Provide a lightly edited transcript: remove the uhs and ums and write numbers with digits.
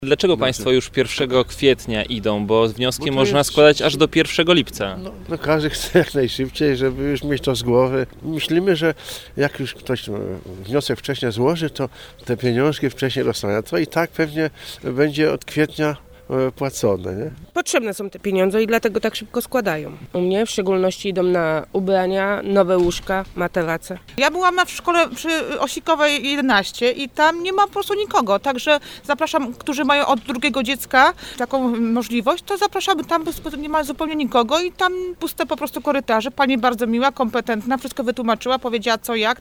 Dlaczego Państwo już 1 kwietnia idą? Bo wnioski Bo to można jest- składać aż do 1 lipca. No każdy chce jak najszybciej, żeby już mieć to z głowy. Myślimy, że jak już ktoś wniosek wcześniej złoży, to te pieniążki wcześniej dostaną. A to i tak pewnie będzie od kwietnia płacone, nie? Potrzebne są te pieniądze i dlatego tak szybko składają. U mnie w szczególności idą na ubrania, nowe łóżka, materace. Ja byłam w szkole przy Osikowej 11 i tam nie ma po prostu nikogo, także zapraszam, którzy mają od drugiego dziecka taką możliwość, to zapraszamy tam, bo nie ma zupełnie nikogo i tam puste po prostu korytarze. Pani bardzo miła, kompetentna, wszystko wytłumaczyła, powiedziała co jak.